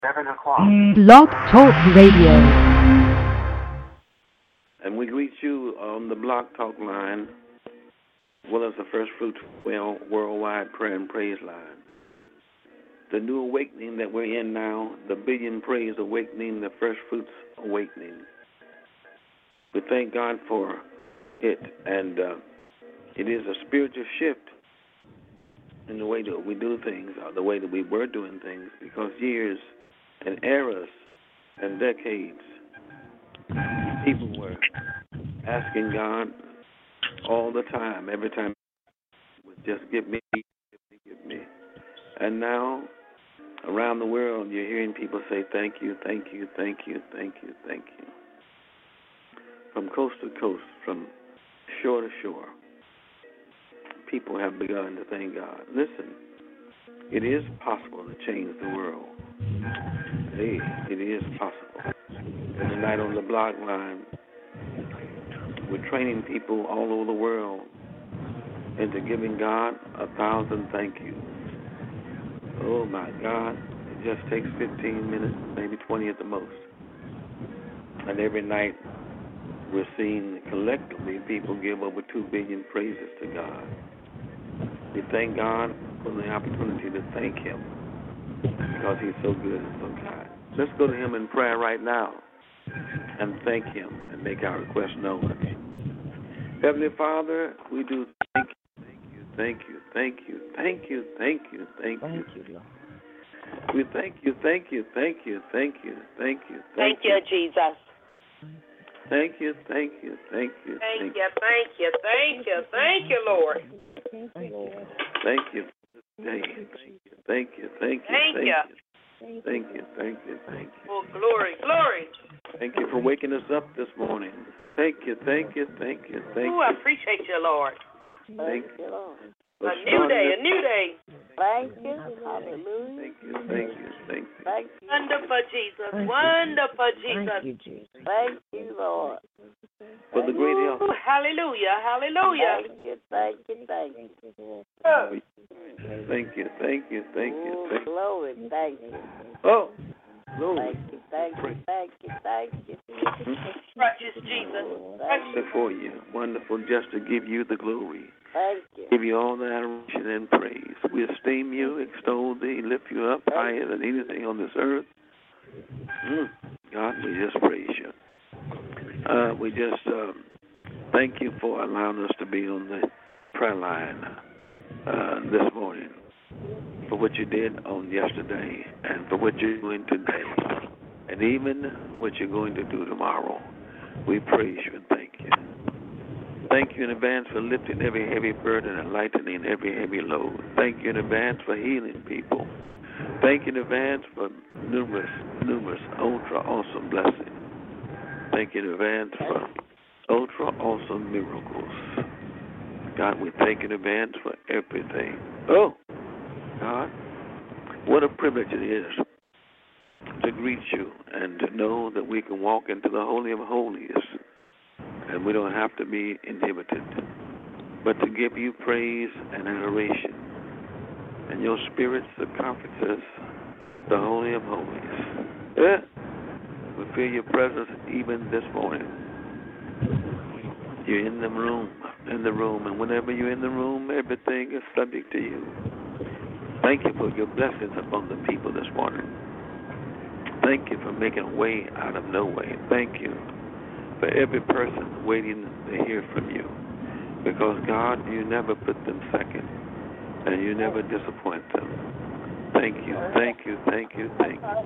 7 o'clock. Blog Talk Radio. And we greet you on the Blog Talk line, as well as the First Fruits Worldwide Prayer and Praise line. The new awakening that we're in now, the Billion Praise Awakening, the First Fruits Awakening. We thank God for it, and it is a spiritual shift in the way that we do things, or the way that we were doing things, because years and eras and decades, people were asking God all the time, every time, just give me, give me. And now, around the world, you're hearing people say, thank you, thank you, thank you, thank you, thank you. From coast to coast, from shore to shore, people have begun to thank God. Listen, it is possible to change the world. Hey, it is possible. And tonight on the blog line, we're training people all over the world into giving God 1,000 thank yous. Oh, my God. It just takes 15 minutes, maybe 20 at the most. And every night we're seeing collectively people give over 2 billion praises to God. We thank God for the opportunity to thank Him because He's so good and so kind. Let's go to Him in prayer right now and thank Him and make our request known. Heavenly Father, we do thank you, thank you, thank you, thank you, thank you, thank you. Thank you, Lord. We thank you, thank you, thank you, thank you, thank you, Thank you, Jesus. Thank you, thank you, thank you, Thank you, thank you, thank you, thank you, Lord. Thank you, Lord. thank you for this day. Thank you, thank you, thank you, Thank you. thank you, thank you, thank you. Oh, glory, glory. Thank you for waking us up this morning. Thank you, thank you, thank you, thank Oh, I you. appreciate you, Lord. Thank you, Lord. for A new day, starting a new day. Thank you. Hallelujah. Thank you, thank you, thank you. Thank you. Wonderful Jesus, Thank you. wonderful Thank Jesus. you, Jesus. Thank you, Lord. For the great help. Ooh, hallelujah, hallelujah. Thank you, thank you, thank you. Thank you, thank you, thank you, Ooh, thank you. glory, thank you. Oh, glory. Thank you, thank you, thank you, thank you. Precious Jesus. Thank you, Before you, wonderful, just to give you the glory. thank you. Give you all the adoration and praise. We esteem you, extol thee, lift you up higher than anything on this earth. God, we just praise you. We just thank you for allowing us to be on the prayer line this morning, for what you did on yesterday and for what you're doing today, and even what you're going to do tomorrow. We praise you and thank you. Thank you in advance for lifting every heavy burden and lightening every heavy load. Thank you in advance for healing people. Thank you in advance for numerous, ultra awesome blessings. Thank you in advance for ultra awesome miracles. God, we thank you in advance for everything. Oh, God, what a privilege it is to greet you and to know that we can walk into the Holy of Holies and we don't have to be inhibited, but to give you praise and adoration. And your Spirit comforts us, the Holy of Holies. Yeah. We feel your presence even this morning. You're in the room, and whenever you're in the room, everything is subject to you. Thank you for your blessings upon the people this morning. Thank you for making a way out of no way. Thank you for every person waiting to hear from you. Because, God, you never put them second, and you never disappoint them. Thank you, thank you, thank you, thank you.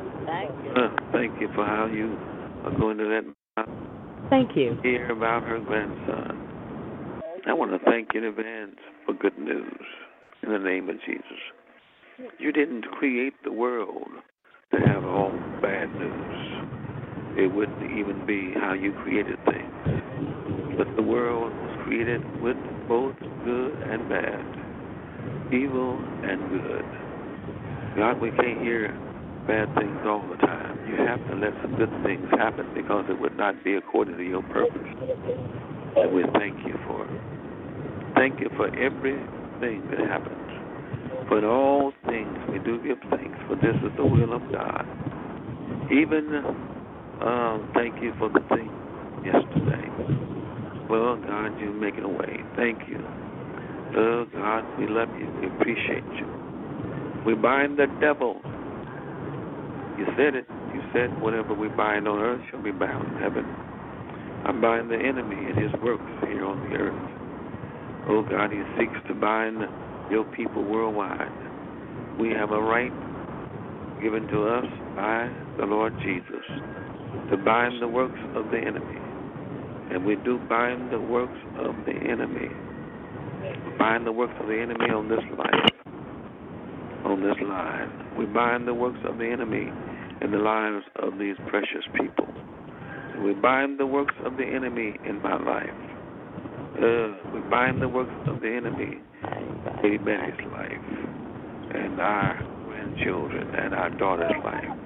Thank you for how you are going to let me Thank you. hear about her grandson. I want to thank you in advance for good news in the name of Jesus. You didn't create the world to have all bad news. It wouldn't even be how you created things. But the world was created with both good and bad, evil and good. God, we can't hear bad things all the time. You have to let some good things happen because it would not be according to your purpose. And we thank you for it. Thank you for everything that happens. For in all things we do give thanks, for this is the will of God. Even thank you for the thing yesterday. Well, God, you're making a way. Thank you. Oh, God, we love you. We appreciate you. We bind the devil. You said it. You said whatever we bind on earth shall be bound in heaven. I bind the enemy and his works here on the earth. Oh, God, he seeks to bind your people worldwide. We have a right given to us by the Lord Jesus to bind the works of the enemy. And we do bind the works of the enemy. Bind the works of the enemy on this life, on this line. We bind the works of the enemy in the lives of these precious people. And we bind the works of the enemy in my life. We bind the works of the enemy in Lady Betty's life, and our grandchildren, and our daughter's life.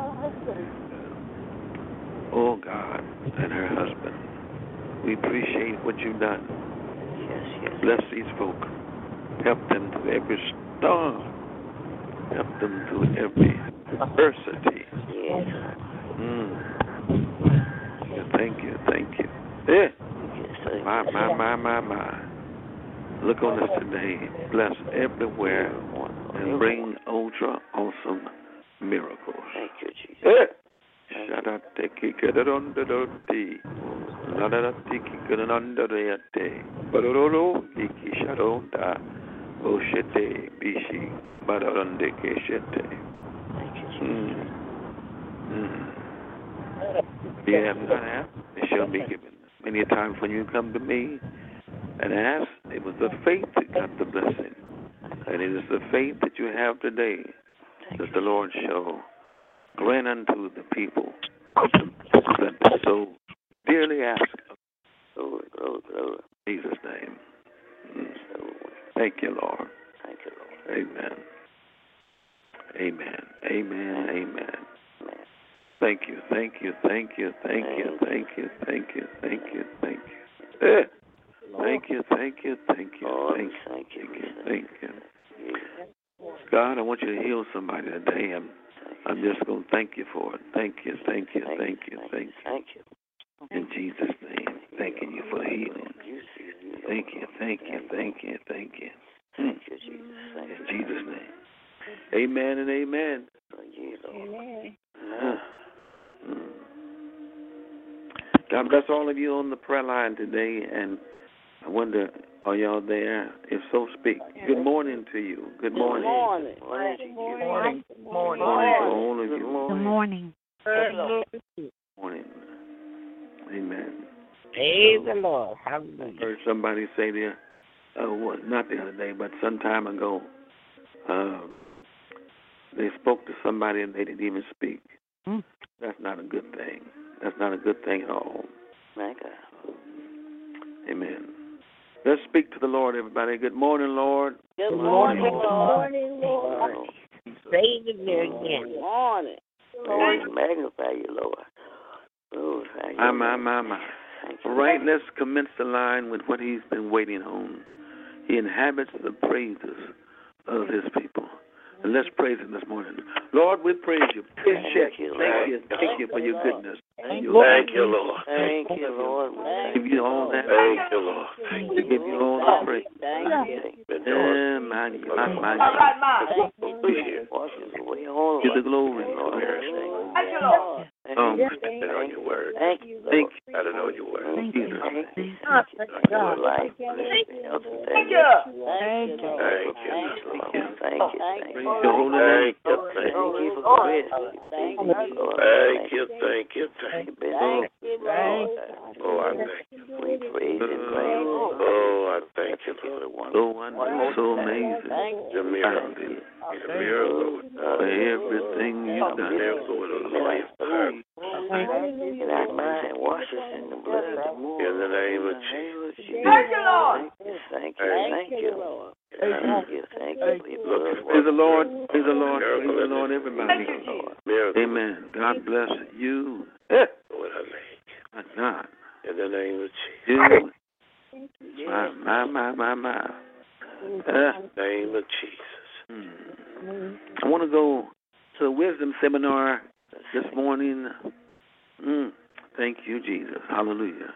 Oh, God, and her husband. We appreciate what you've done. Bless these folk. Help them through every storm. Help them through every adversity. Yes. Thank you, thank you. Yeah. My. Look on us today. Bless everywhere and bring ultra awesome miracles. Thank you, Jesus. Yeah. If you have not asked, it shall be given. Many times when you come to me and ask, it was the faith that got the blessing. And it is the faith that you have today that the Lord shall grant unto the people that so dearly ask. Glory. In Jesus' name. Thank you, Lord. Thank you, Lord. Amen. Thank you. Thank you. Thank you. God, I want you to heal somebody today. I'm just going to thank you for it. Thank you. In Jesus' name, thanking you for the healing. Thank you. In Jesus' name. Amen and amen. God bless all of you on the prayer line today, and I wonder, are y'all there? If so, speak. Good morning to you. Good morning. Good morning. Morning. Amen. Praise the Lord. Hallelujah. I heard somebody say there, not the other day, but some time ago, they spoke to somebody and they didn't even speak. That's not a good thing. That's not a good thing at all. My God. Amen. Let's speak to the Lord, everybody. Good morning, Lord. Good morning, Lord. Praise Him there again. Good morning. Magnify you, Lord. My. All right, let's commence the line with what He's been waiting on. He inhabits the praises of His people. And let's praise Him this morning. Lord, we praise you. Thank you for your goodness. Thank you, Lord. Thank you, Lord. Give you all that. Thank you, Lord. We give you all the praise. Thank you. My. All right, Mom. Give the glory. Thank you, Lord. I don't know your word. Thank you. Thank you. I don't know your word. Jesus. Thank you. Thank you. Thank you. Oh, I thank you. We praise and praise. Oh, I thank you, Lord. So wonderful, so amazing. The miracle. The miracle. For everything you've done. Miracle with a life heart. In our mind, wash us in the blood. In the name of Jesus. Thank you, Lord. Thank you, Lord. Thank you. Praise the Lord. Praise the Lord. Praise the Lord, everybody. Miracle. Amen. God bless you. With a leg. My God. In the name of Jesus. You. My. Name of Jesus. I want to go to the wisdom seminar this morning. Thank you, Jesus. Hallelujah.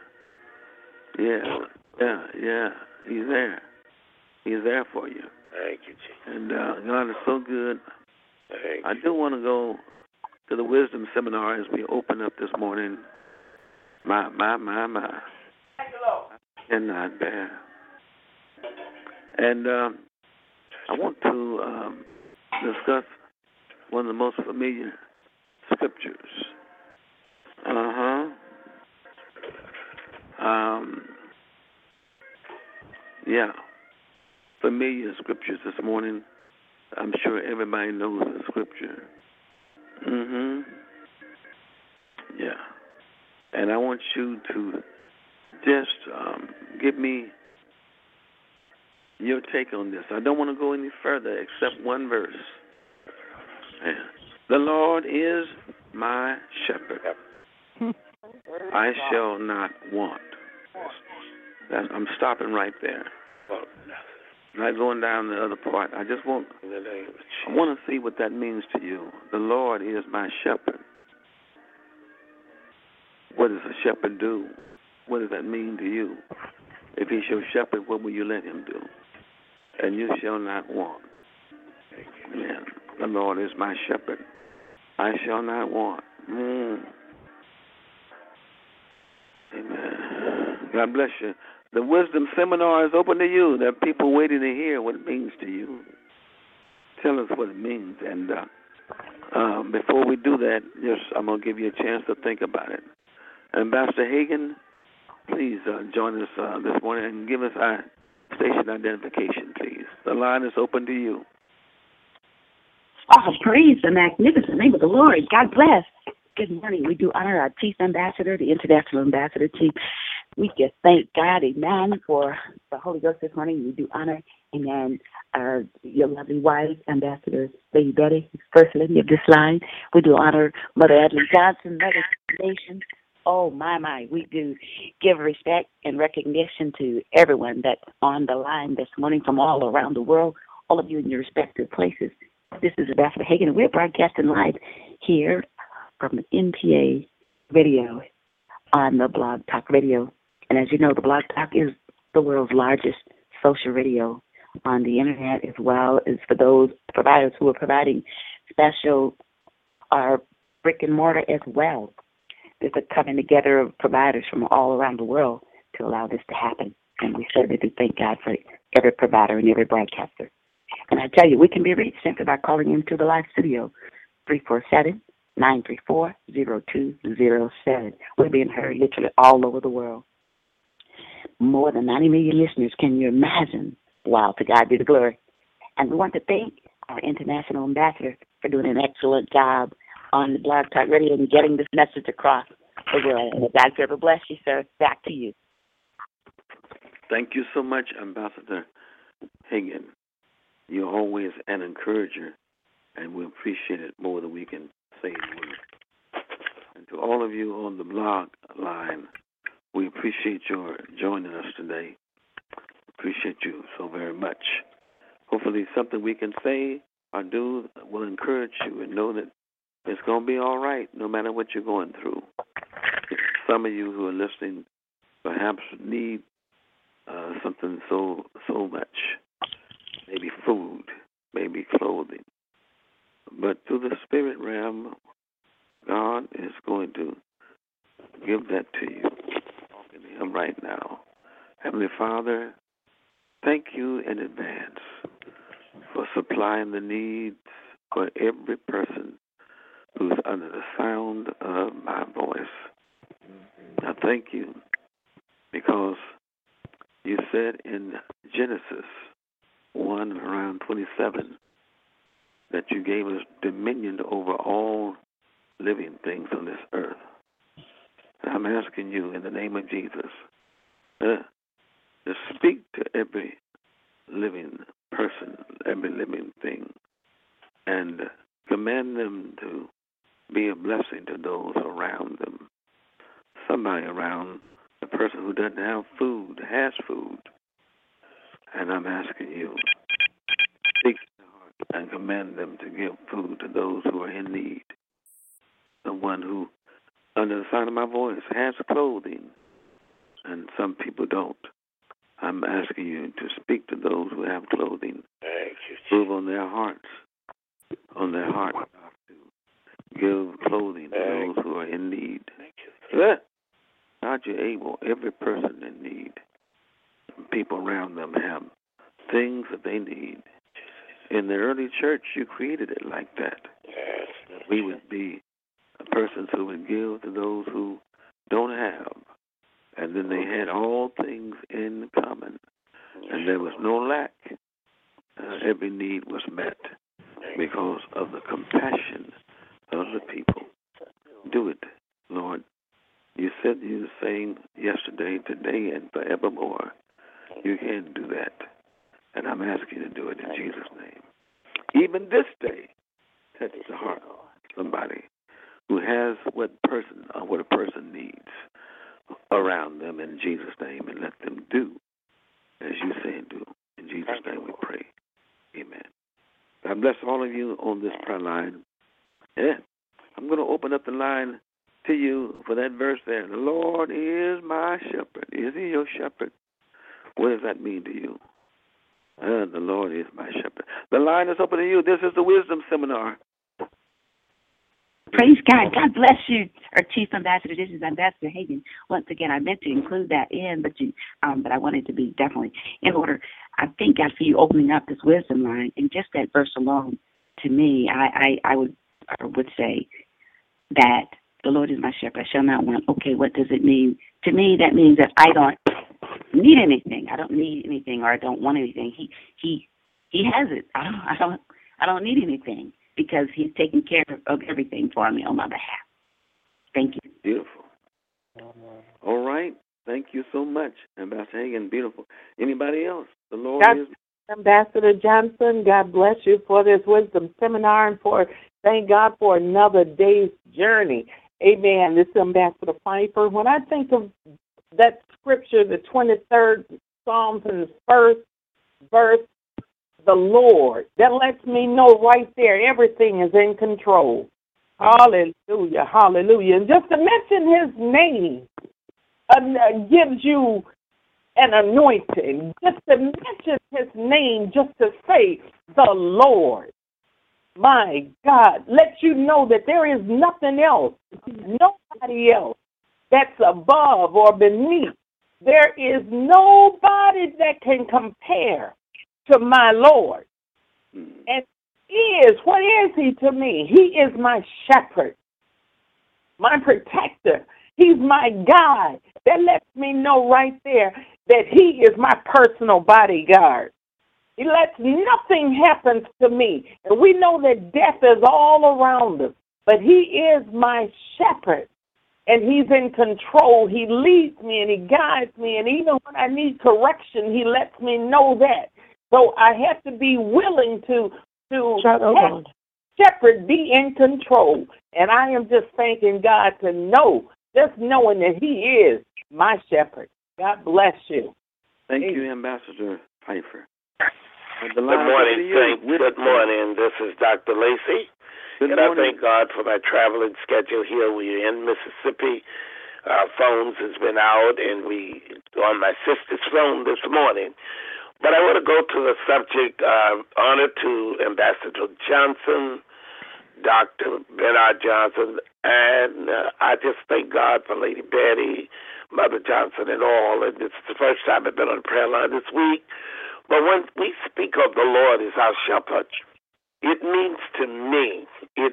Yeah. He's there. He's there for you. Thank you, Jesus. And God is so good. Thank I you. do want to go to the wisdom seminar as we open up this morning. My. Thank you, Lord. Cannot bear. And I want to discuss one of the most familiar scriptures. Familiar scriptures this morning. I'm sure everybody knows the scripture. Yeah. And I want you to just give me your take on this. I don't want to go any further except one verse. Yeah. The Lord is my shepherd. I shall not want. I'm stopping right there. Not going down the other part. I just want to see what that means to you. The Lord is my shepherd. What does a shepherd do? What does that mean to you? If he's your shepherd, what will you let him do? And you shall not want. Amen. The Lord is my shepherd. I shall not want. Amen. God bless you. The wisdom seminar is open to you. There are people waiting to hear what it means to you. Tell us what it means. And before we do that, I'm going to give you a chance to think about it. Ambassador Hagan, please join us this morning and give us our station identification, please. The line is open to you. Oh, praise the magnificent name of the Lord. God bless. Good morning. We do honor our Chief Ambassador, the International Ambassador Chief. We just thank God, amen, for the Holy Ghost this morning. We do honor, amen, your lovely wife, Ambassador Lady Betty, First Lady of this line. We do honor Mother Adley Johnson, Mother Nation. Oh, my. We do give respect and recognition to everyone that's on the line this morning from all around the world, all of you in your respective places. This is Ambassador Hagan, and we're broadcasting live here from the NPA radio on the Blog Talk Radio. And as you know, the Blog Talk is the world's largest social radio on the Internet, as well as for those providers who are providing special brick and mortar as well. There's a coming together of providers from all around the world to allow this to happen. And we certainly do thank God for every provider and every broadcaster. And I tell you, we can be reached simply by calling into the live studio, 347-934-0207. We're being heard literally all over the world. More than 90 million listeners. Can you imagine? Wow, to God be the glory. And we want to thank our international ambassador for doing an excellent job on the Blog Talk Radio and getting this message across the world. And God ever bless you, sir. Back to you. Thank you so much, Ambassador Hagan. You're always an encourager, and we appreciate it more than we can say. And to all of you on the blog line, we appreciate your joining us today. Appreciate you so very much. Hopefully something we can say or do will encourage you and know that it's going to be all right no matter what you're going through. Some of you who are listening perhaps need something so much. Maybe food, maybe clothing. But through the spirit realm, God is going to give that to you. Talking to him right now. Heavenly Father, thank you in advance for supplying the needs for every person who's under the sound of my voice. I thank you because you said in Genesis 1, around 27, that you gave us dominion over all living things on this earth. And I'm asking you in the name of Jesus to speak to every living person, every living thing, and command them to be a blessing to those around them. Somebody around the person who doesn't have food, has food. And I'm asking you, speak to their heart and command them to give food to those who are in need. The one who, under the sound of my voice, has clothing, and some people don't. I'm asking you to speak to those who have clothing. Thank you, Jesus. Move on their hearts, to give clothing to those who are in need. Thank you. God, you're able. Every person in need, people around them have things that they need. In the early church, you created it like that. Yes. We would be persons who would give to those who don't have. And then they had all things in common. And there was no lack. Every need was met because of the compassion of the people. Do it, Lord. You said you were saying yesterday, today, and forevermore. You can do that. And I'm asking you to do it in Jesus' name. Even this day, touch the heart of somebody who has what a person needs around them in Jesus' name, and let them do as you say and do. In Jesus' name we pray. Amen. God bless all of you on this prayer line. Yeah. I'm going to open up the line to you for that verse there. The Lord is my shepherd. Is he your shepherd? What does that mean to you? The Lord is my shepherd. The line is open to you. This is the Wisdom Seminar. Praise God. God bless you, our Chief Ambassador. This is Ambassador Hagan. Once again, I meant to include that in, but I wanted to be definitely in order. I thank God for you opening up this wisdom line, and just that verse alone, to me, I would say that the Lord is my shepherd. I shall not want. Okay, what does it mean? To me, that means that I don't need anything. I don't need anything, or I don't want anything. He has it. I don't need anything, because he's taking care of everything for me on my behalf. Thank you. Beautiful. All right. Thank you so much, Ambassador Hagan. Beautiful. Anybody else? The Lord is... Ambassador Johnson, God bless you for this wisdom seminar and thank God for another day's journey. Amen. This is Ambassador Pfeiffer. When I think of that scripture, the 23rd Psalms and the first verse, the Lord, that lets me know right there everything is in control. Hallelujah, hallelujah. And just to mention his name gives you an anointing. Just to mention his name, just to say the Lord, my God, lets you know that there is nothing else, nobody else that's above or beneath. There is nobody that can compare to my Lord. And what is he to me? He is my shepherd, my protector. He's my guide. That lets me know right there that he is my personal bodyguard. He lets nothing happen to me. And we know that death is all around us, but he is my shepherd. And he's in control. He leads me and he guides me. And even when I need correction, he lets me know that. So I have to be willing to have shepherd be in control. And I am just thanking God to know, just knowing that he is my shepherd. God bless you. Thank you, Ambassador Pfeiffer. Good morning, Saints. Good morning. This is Dr. Lacey. Good morning. I thank God for my traveling schedule here. We're in Mississippi. Our phones has been out, and we on my sister's phone this morning. But I want to go to the subject, honor to Ambassador Johnson, Dr. Bernard Johnson, and I just thank God for Lady Betty, Mother Johnson, and all. And this is the first time I've been on the prayer line this week. But when we speak of the Lord as our shepherd, it means to me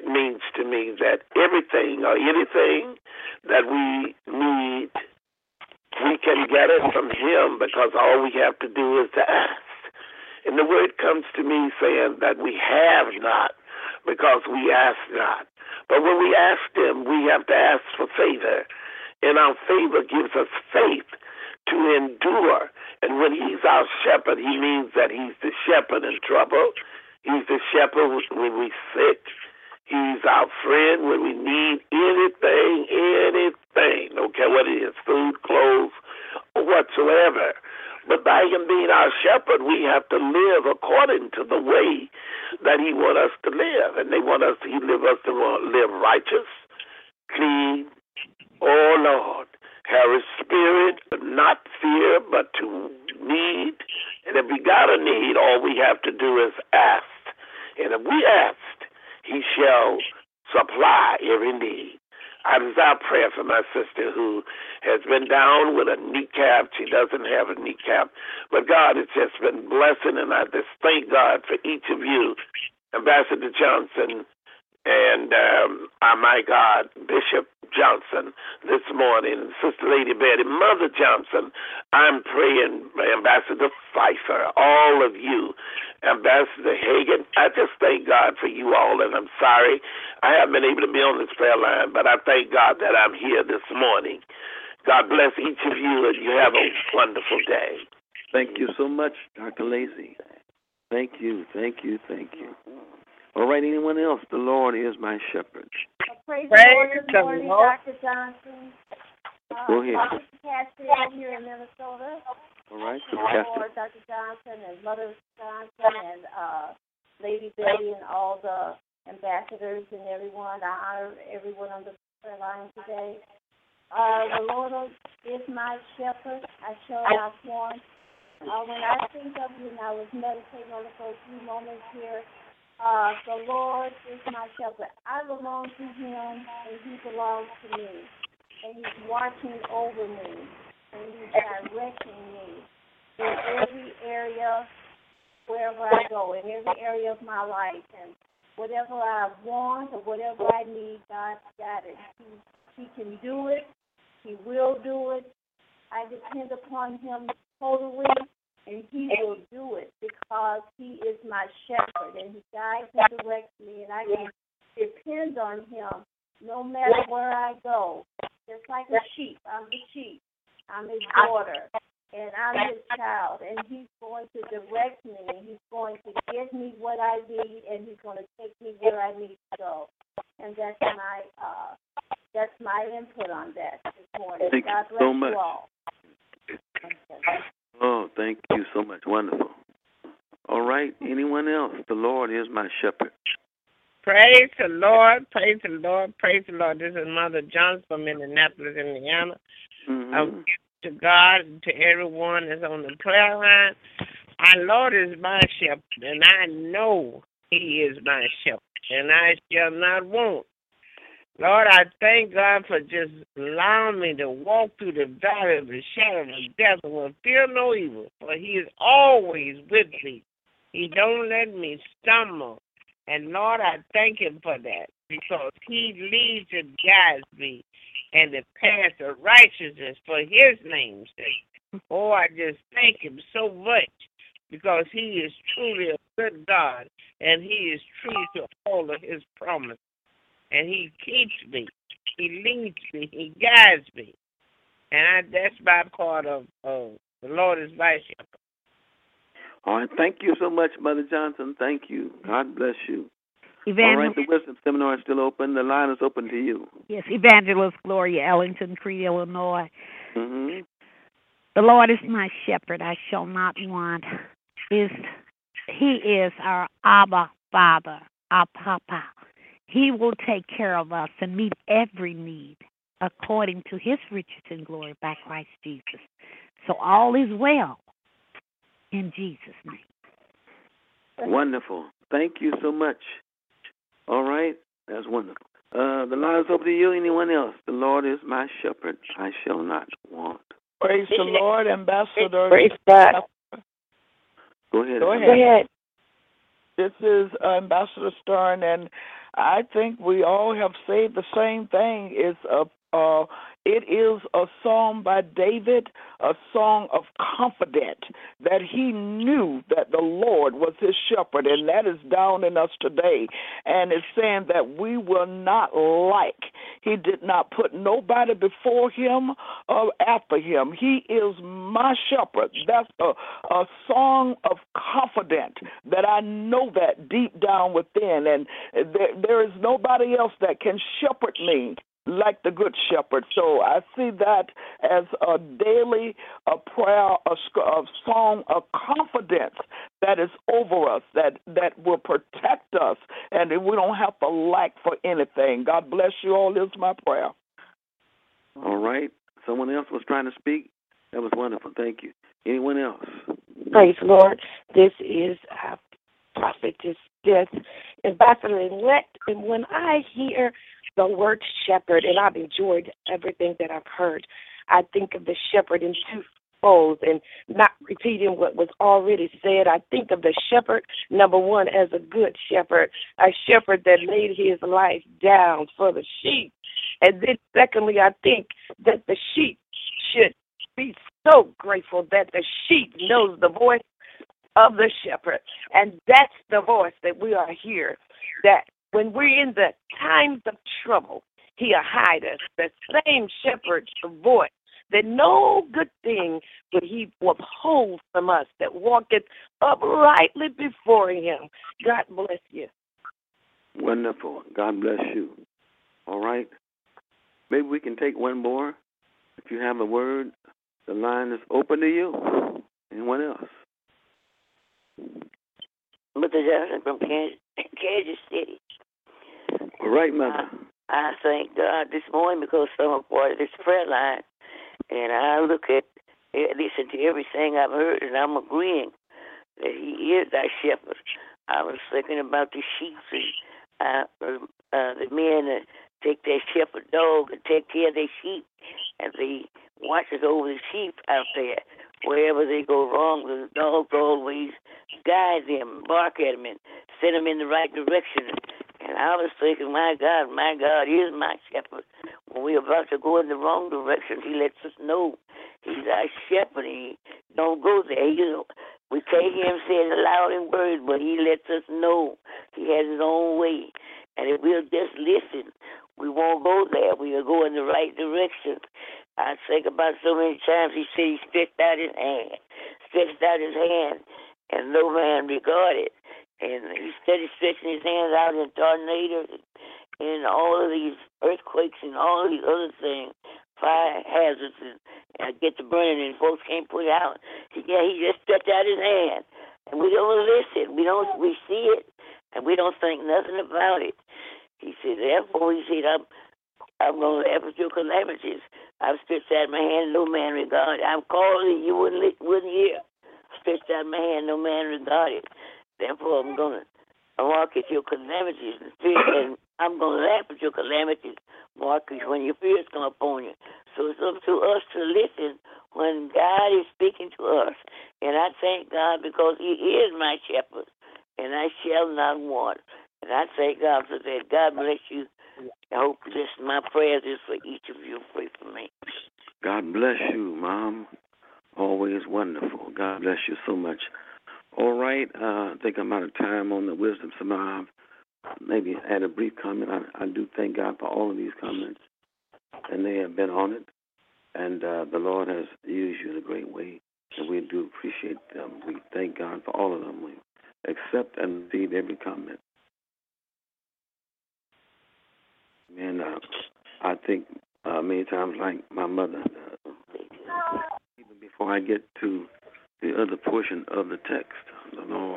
that everything or anything that we need, we can get it from him, because all we have to do is to ask. And the word comes to me saying that we have not because we ask not. But when we ask him, we have to ask for favor. And our favor gives us faith to endure. And when he's our shepherd, he means that he's the shepherd in trouble. He's the shepherd when we're sick. He's our friend when we need anything, no care what it is, food, clothes, or whatsoever. But by him being our shepherd, we have to live according to the way that he wants us to live. And he live us to live righteous, clean, oh Lord, have a spirit, not fear, but to need. And if we got a need, all we have to do is ask. And if we ask, he shall supply every need. I desire prayer for my sister who has been down with a kneecap. She doesn't have a kneecap. But God has just been blessing, and I just thank God for each of you, Ambassador Johnson and, my God, Bishop Johnson this morning, Sister Lady Betty, Mother Johnson. I'm praying, Ambassador Pfeiffer, all of you, Ambassador Hagan. I just thank God for you all, and I'm sorry I haven't been able to be on this prayer line, but I thank God that I'm here this morning. God bless each of you, and you have a wonderful day. Thank you so much, Dr. Lacey. Thank you. All right, anyone else? The Lord is my shepherd. Praise the Lord. Good morning, Dr. Johnson. Go ahead. Dr. Catherine here in Minnesota. All right, Lord, Dr. Johnson and Mother Johnson and Lady Betty and all the ambassadors and everyone. I honor everyone on the prayer line today. The Lord is my shepherd. I shall not want. When I think of you, and I was meditating on it for a few moments here, the Lord is my shepherd. I belong to him, and he belongs to me. And he's watching over me, and he's directing me in every area, wherever I go, in every area of my life. And whatever I want or whatever I need, God's got it. He can do it. He will do it. I depend upon him totally. And he will do it because he is my shepherd, and he guides and directs me, and I can depend on him no matter where I go. Just like a sheep, I'm the sheep. I'm his daughter, and I'm his child, and he's going to direct me, and he's going to give me what I need, and he's going to take me where I need to go. And that's my input on that this morning. Thank God you bless so much. you all. Oh, thank you so much. Wonderful. All right. Anyone else? The Lord is my shepherd. Praise the Lord. Praise the Lord. Praise the Lord. This is Mother Johnson from Indianapolis, Indiana. Mm-hmm. To God and to everyone that's on the prayer line. Our Lord is my shepherd, and I know he is my shepherd, and I shall not want. Lord, I thank God for just allowing me to walk through the valley of the shadow of death and will fear no evil, for he is always with me. He don't let me stumble. And, Lord, I thank him for that because he leads and guides me in the path of righteousness for his name's sake. Oh, I just thank him so much because he is truly a good God, and he is true to all of his promises. And he keeps me, he leads me, he guides me. And that's my part of the Lord is my shepherd. All right, thank you so much, Mother Johnson. Thank you. God bless you. All right, the Wisdom Seminar is still open. The line is open to you. Yes, Evangelist Gloria Ellington, Crete, Illinois. Mm-hmm. The Lord is my shepherd, I shall not want. He is our Abba Father, our Papa. He will take care of us and meet every need according to his riches and glory by Christ Jesus. So all is well in Jesus' name. Wonderful. Thank you so much. All right. That's wonderful. The line is open to you. Anyone else? The Lord is my shepherd. I shall not want. Praise the Lord, Ambassador. Praise God. Go ahead. Go ahead. This is Ambassador Stern, and I think we all have said the same thing. It is a song by David, a song of confidence that he knew that the Lord was his shepherd, and that is down in us today. And it's saying that we will not lack. He did not put nobody before him or after him. He is my shepherd. That's a song of confidence that I know that deep down within, and there is nobody else that can shepherd me like the Good Shepherd. So I see that as a daily prayer, a song of confidence that is over us, that will protect us, and we don't have to lack for anything. God bless you all. This is my prayer. All right. Someone else was trying to speak? That was wonderful. Thank you. Anyone else? Praise the Lord. This is Prophetess Death, Ambassador-elect, and when I hear the word shepherd, and I've enjoyed everything that I've heard, I think of the shepherd in two folds, and not repeating what was already said. I think of the shepherd, number one, as a good shepherd, a shepherd that laid his life down for the sheep. And then secondly, I think that the sheep should be so grateful that the sheep knows the voice of the shepherd. And that's the voice that we are here, that when we're in the times of trouble, he'll hide us. The same shepherd's voice, that no good thing would he withhold from us, that walketh uprightly before him. God bless you. Wonderful. God bless you. All right. Maybe we can take one more. If you have a word, the line is open to you. Anyone else? Mother Johnson from Kansas City. All right, Mother. I thank God this morning because I'm a part of this prayer line, and I listen to everything I've heard, and I'm agreeing that he is our shepherd. I was thinking about the sheep and the men that take their shepherd dog and take care of their sheep, and they watches over the sheep out there. Wherever they go wrong, the dogs always guide them, bark at them, and send them in the right direction. And I was thinking, my God is my shepherd. When we're about to go in the wrong direction, he lets us know he's our shepherd. He don't go there. We can't hear him say it loud in words, but he lets us know he has his own way. And if we'll just listen, we won't go there. We'll go in the right direction. I think about so many times he said he stretched out his hand, and no man regarded. And he started stretching his hands out in tornadoes and all of these earthquakes and all of these other things, fire hazards, and get to burning and folks can't put it out. He just stretched out his hand, and we don't listen. We see it, and we don't think nothing about it. He said, therefore, he said, I'm going to laugh at your calamities. I've stretched out my hand, no man regarded. I'm calling you, wouldn't hear. Stretched out my hand, no man regarded. Therefore, I'm going to mark at your calamities and I'm going to laugh at your calamities, Marcus, when your fears come upon you. So it's up to us to listen when God is speaking to us. And I thank God because he is my shepherd, and I shall not want. And I thank God for that. God bless you. I hope this my prayers is for each of you. Pray for me. God bless you, Mom. Always wonderful. God bless you so much. All right. I think I'm out of time on the Wisdom Seminar. Maybe add a brief comment. I do thank God for all of these comments, and they have been on it. And the Lord has used you in a great way, and we do appreciate them. We thank God for all of them. We accept and receive every comment. And I think many times, like my mother, even before I get to the other portion of the text, the Lord